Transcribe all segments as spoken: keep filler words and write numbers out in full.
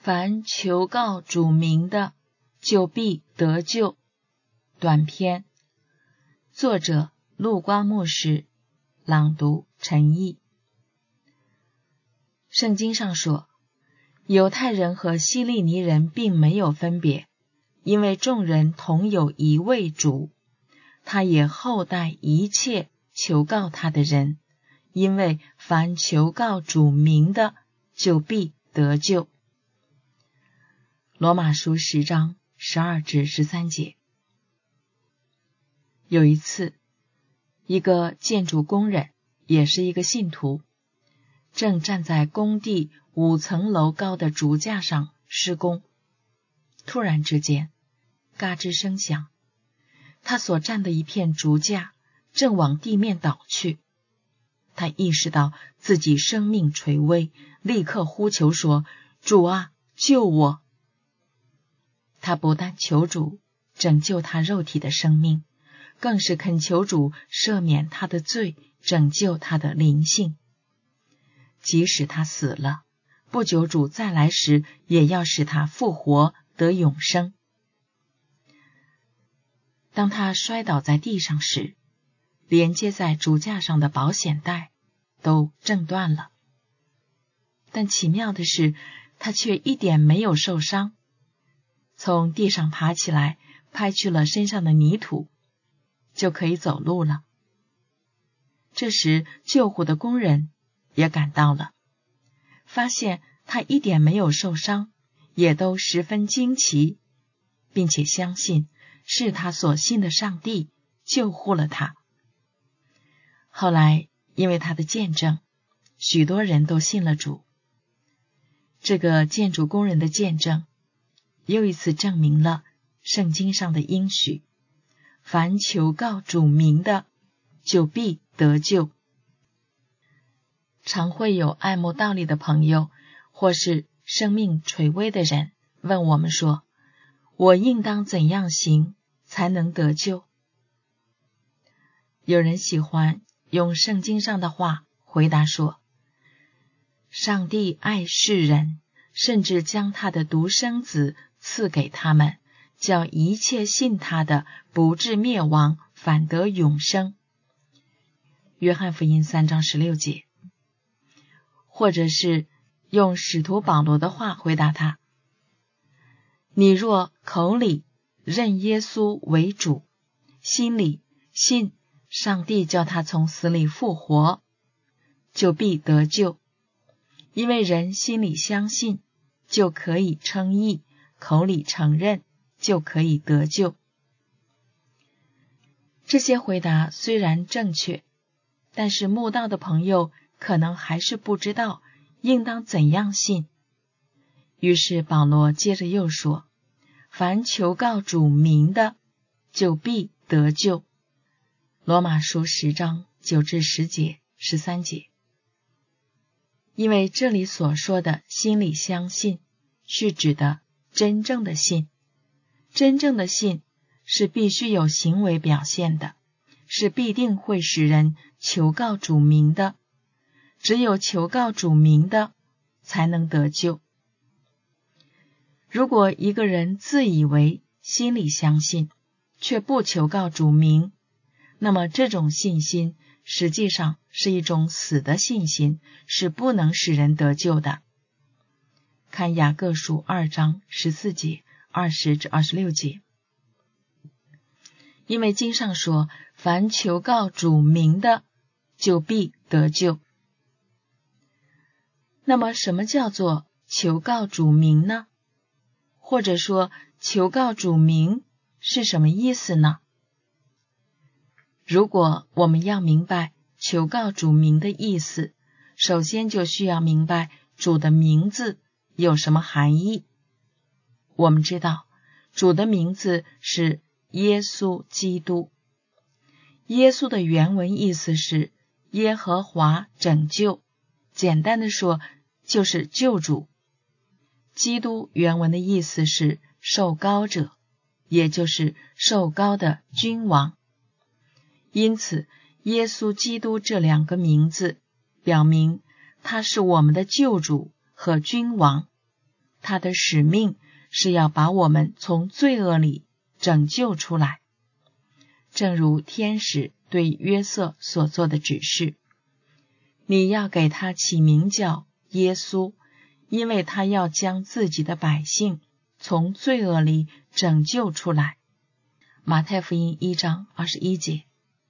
凡求告主名的，就必得救。短篇，作者陆光牧师，朗读陈毅。圣经上说，犹太人和希利尼人并没有分别，因为众人同有一位主，他也厚待一切求告他的人，因为凡求告主名的，就必得救。罗马书十章十二至十三节。有一次，一个建筑工人，也是一个信徒，正站在工地五层楼高的竹架上施工。突然之间，嘎吱声响，他所站的一片竹架正往地面倒去。他意识到自己生命垂危，立刻呼求说：主啊，救我！他不但求主拯救他肉体的生命，更是恳求主赦免他的罪，拯救他的灵性。即使他死了，不久主再来时，也要使他复活得永生。当他摔倒在地上时，连接在竹架上的保险带都挣断了。但奇妙的是，他却一点没有受伤，从地上爬起来，拍去了身上的泥土，就可以走路了。这时救护的工人也赶到了，发现他一点没有受伤，也都十分惊奇，并且相信是他所信的上帝救护了他。后来因为他的见证，许多人都信了主。这个建筑工人的见证又一次证明了圣经上的应许，凡求告主名的，就必得救。常会有爱慕道理的朋友，或是生命垂危的人问我们说，我应当怎样行才能得救？有人喜欢用圣经上的话回答说，上帝爱世人，甚至将他的独生子赐给他们，叫一切信他的不至灭亡，反得永生。约翰福音三章十六节。或者是用使徒保罗的话回答他，你若口里认耶稣为主，心里信上帝叫他从死里复活，就必得救。因为人心里相信，就可以称义，口里承认，就可以得救。这些回答虽然正确，但是慕道的朋友可能还是不知道应当怎样信。于是保罗接着又说，凡求告主名的，就必得救。罗马书十章九至十节、十三节。因为这里所说的心里相信，是指的真正的信。真正的信是必须有行为表现的，是必定会使人求告主名的。只有求告主名的，才能得救。如果一个人自以为心里相信，却不求告主名，那么这种信心实际上是一种死的信心，是不能使人得救的。看雅各书二章十四节、二十至二十六节。因为经上说，凡求告主名的，就必得救。那么什么叫做求告主名呢？或者说求告主名是什么意思呢？如果我们要明白求告主名的意思，首先就需要明白主的名字有什么含义。我们知道主的名字是耶稣基督。耶稣的原文意思是耶和华拯救，简单的说就是救主。基督原文的意思是受膏者，也就是受膏的君王。因此耶稣基督这两个名字表明他是我们的救主和君王， 他的使命是要把我们从罪恶里拯救出来，正如天使对约瑟所做的指示，你要给他起名叫耶稣，因为他要将自己的百姓从罪恶里拯救出来。马太福音一章二十一节。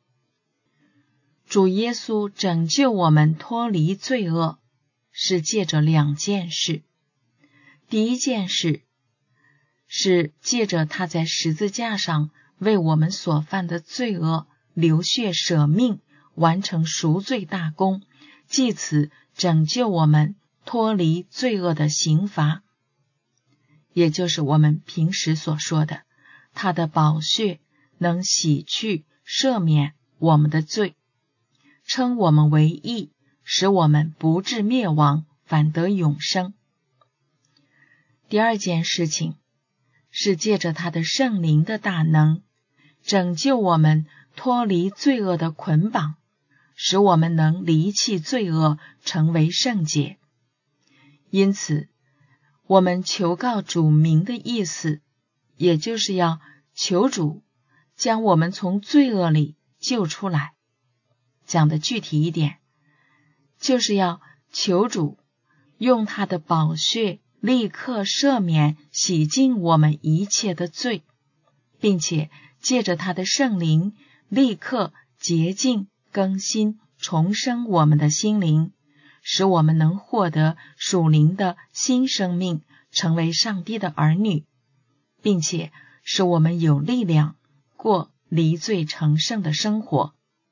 主耶稣拯救我们脱离罪恶，是借着两件事。第一件事是借着他在十字架上为我们所犯的罪恶流血舍命，完成赎罪大功，借此拯救我们脱离罪恶的刑罚，也就是我们平时所说的，他的宝血能洗去赦免我们的罪，称我们为义，使我们不至灭亡，反得永生。第二件事情是借着他的圣灵的大能，拯救我们脱离罪恶的捆绑，使我们能离弃罪恶，成为圣洁。因此，我们求告主名的意思，也就是要求主将我们从罪恶里救出来。讲得具体一点，就是要求主用他的宝血立刻赦免洗净我们一切的罪，并且借着他的圣灵立刻洁净、更新、重生我们的心灵，使我们能获得属灵的新生命，成为上帝的儿女，并且使我们有力量过离罪成圣的生活。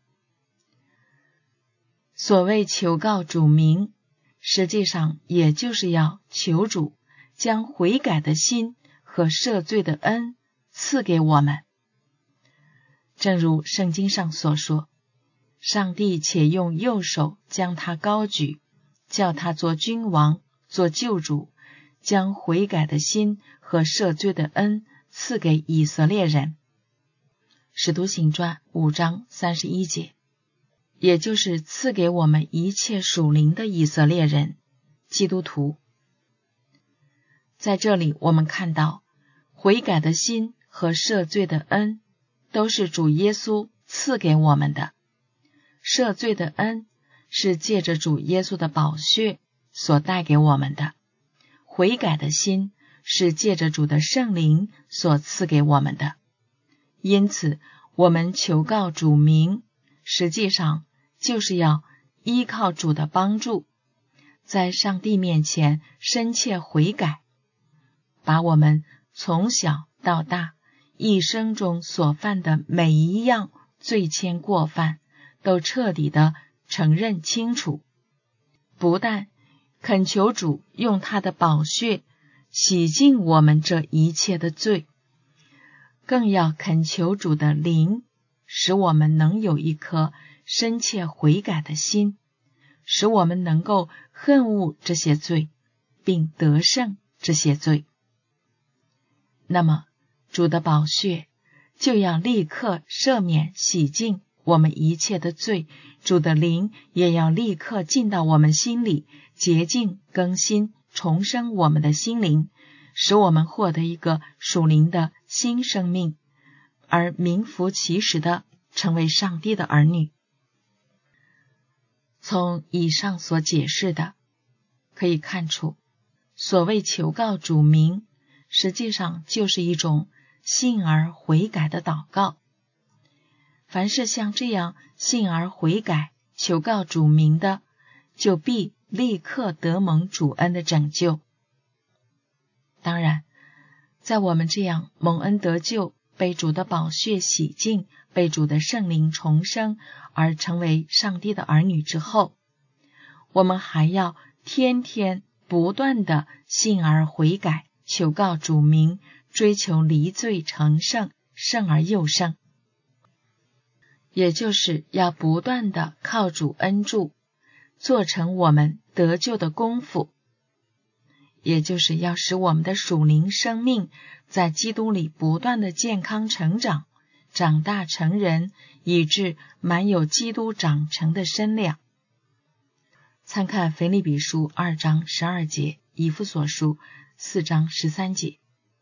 所谓求告主名，实际上也就是要求主将悔改的心和赦罪的恩赐给我们。正如圣经上所说，上帝且用右手将他高举，叫他做君王，做救主，将悔改的心和赦罪的恩赐给以色列人。使徒行传五章三十一节，也就是赐给我们一切属灵的以色列人，基督徒。在这里我们看到，悔改的心和赦罪的恩都是主耶稣赐给我们的。赦罪的恩是借着主耶稣的宝血所带给我们的，悔改的心是借着主的圣灵所赐给我们的。因此，我们求告主名，实际上就是要依靠主的帮助，在上帝面前深切悔改，把我们从小到大一生中所犯的每一样罪愆过犯都彻底的承认清楚，不但恳求主用他的宝血洗净我们这一切的罪，更要恳求主的灵，使我们能有一颗深切悔改的心，使我们能够恨恶这些罪，并得胜这些罪。那么，主的宝血就要立刻赦免洗净我们一切的罪，主的灵也要立刻进到我们心里，洁净、更新、重生我们的心灵，使我们获得一个属灵的新生命，而名副其实的成为上帝的儿女。从以上所解释的可以看出，所谓求告主名，实际上就是一种信而悔改的祷告。凡是像这样信而悔改、求告主名的，就必立刻得蒙主恩的拯救。当然，在我们这样蒙恩得救，被主的宝血洗净，被主的圣灵重生，而成为上帝的儿女之后，我们还要天天不断的信而悔改，求告主名，追求离罪成圣，圣而又圣。也就是要不断的靠主恩助，做成我们得救的功夫，也就是要使我们的属灵生命在基督里不断的健康成长，长大成人，以致满有基督长成的身量。参看腓立比书二章十二节，以弗所书四章十三节。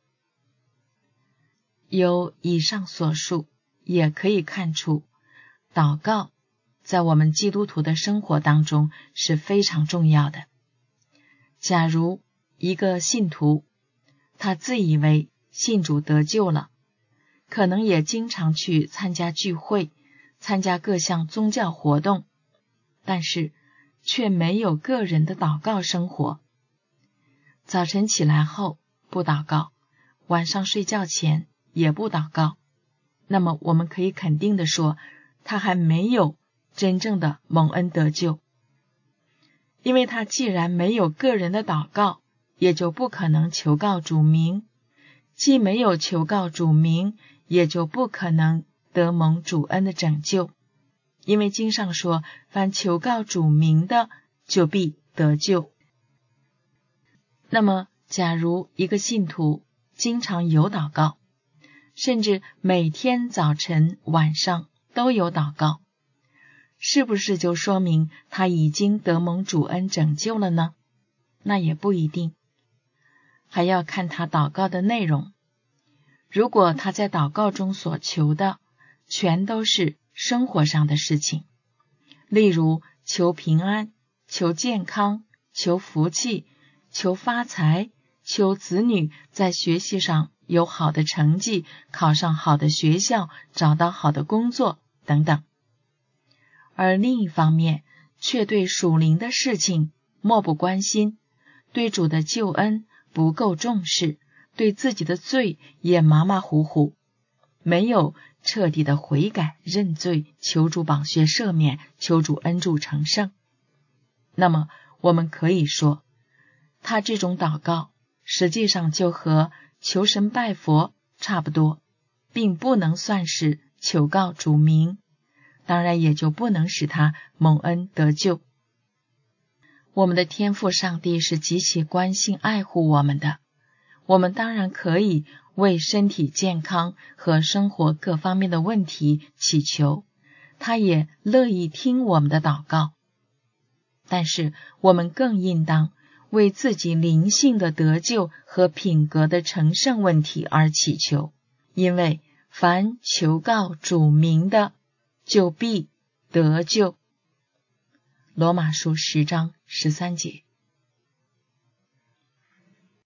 由以上所述，也可以看出，祷告在我们基督徒的生活当中是非常重要的。假如一个信徒，他自以为信主得救了，可能也经常去参加聚会，参加各项宗教活动，但是却没有个人的祷告生活。早晨起来后不祷告，晚上睡觉前也不祷告，那么我们可以肯定的说，他还没有真正的蒙恩得救。因为他既然没有个人的祷告，也就不可能求告主名，既没有求告主名，也就不可能得蒙主恩的拯救。因为经上说，凡求告主名的，就必得救。那么假如一个信徒经常有祷告，甚至每天早晨晚上都有祷告，是不是就说明他已经得蒙主恩拯救了呢？那也不一定，还要看他祷告的内容。如果他在祷告中所求的全都是生活上的事情，例如求平安、求健康、求福气、求发财、求子女在学习上有好的成绩，考上好的学校，找到好的工作等等，而另一方面却对属灵的事情漠不关心，对主的救恩不够重视，对自己的罪也马马虎虎，没有彻底的悔改认罪，求主宝血赦免，求主恩助成圣，那么我们可以说，他这种祷告实际上就和求神拜佛差不多，并不能算是求告主名，当然也就不能使他蒙恩得救。我们的天父上帝是极其关心爱护我们的，我们当然可以为身体健康和生活各方面的问题祈求，他也乐意听我们的祷告。但是我们更应当为自己灵性的得救和品格的成圣问题而祈求，因为凡求告主名的，就必得救。罗马书十章十三节。